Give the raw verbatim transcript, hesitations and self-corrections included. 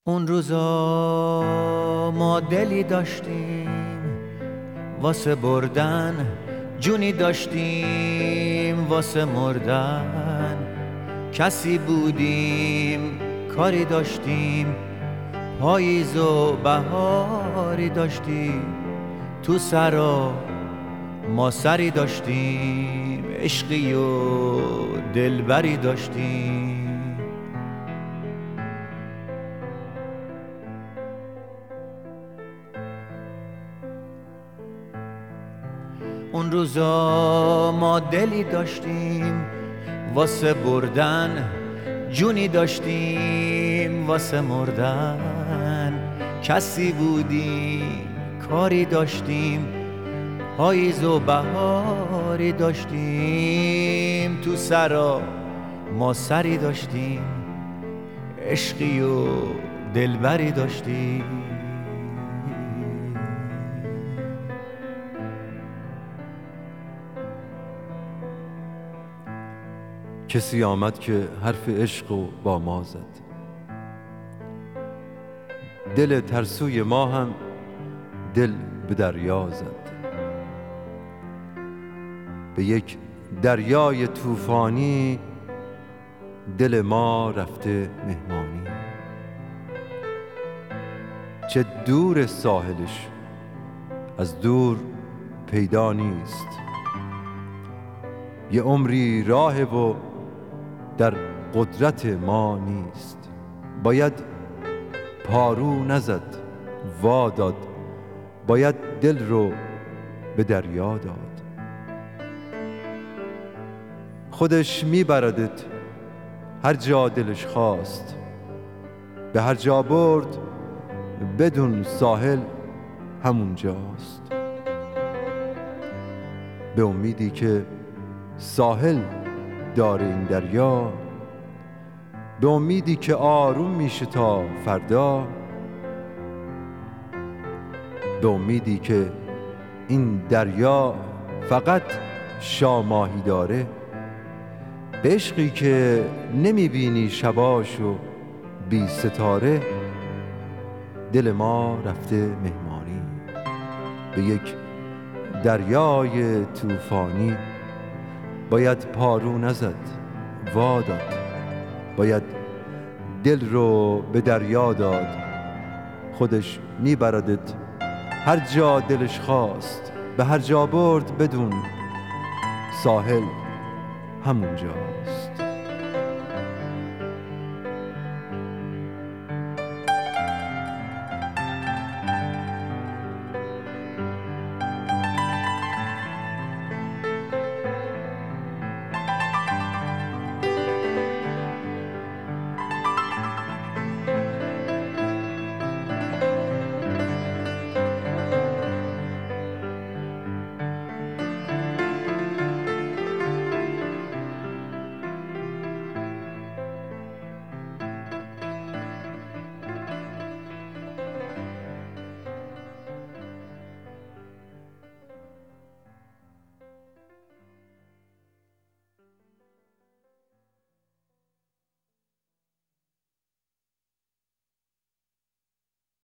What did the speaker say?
اون روزا ما دلی داشتیم واسه بردن، جونی داشتیم واسه مردن. کسی بودیم، کاری داشتیم، پاییز و بهاری داشتیم. تو سرا ما سری داشتیم، عشقی و دلبری داشتیم. اون روزا ما دلی داشتیم واسه بردن، جونی داشتیم واسه مردن. کسی بودیم، کاری داشتیم، پاییز و بهاری داشتیم. تو سرا ما سری داشتیم، عشقی و دلبری داشتیم. کسی آمد که حرف عشق و با ما زد، دل ترسوی ما هم دل به دریا زد. به یک دریای طوفانی دل ما رفته مهمانی. چه دور ساحلش از دور پیدا نیست، یه عمری راه و در قدرت ما نیست. باید پارو نزد وا داد، باید دل رو به دریا داد. خودش میبردت هر جا دلش خواست، به هر جا برد بدون ساحل همون جاست. به امیدی که ساحل داره این دریا، به امیدی که آروم میشه تا فردا، به امیدی که این دریا فقط شاماهی داره، به عشقی که نمیبینی شباش و بی ستاره. دل ما رفته مهمانی به یک دریای طوفانی. باید پارو نزد وا داد، باید دل رو به دریا داد. خودش میبردت هر جا دلش خواست، به هر جا برد بدون ساحل همون جاست.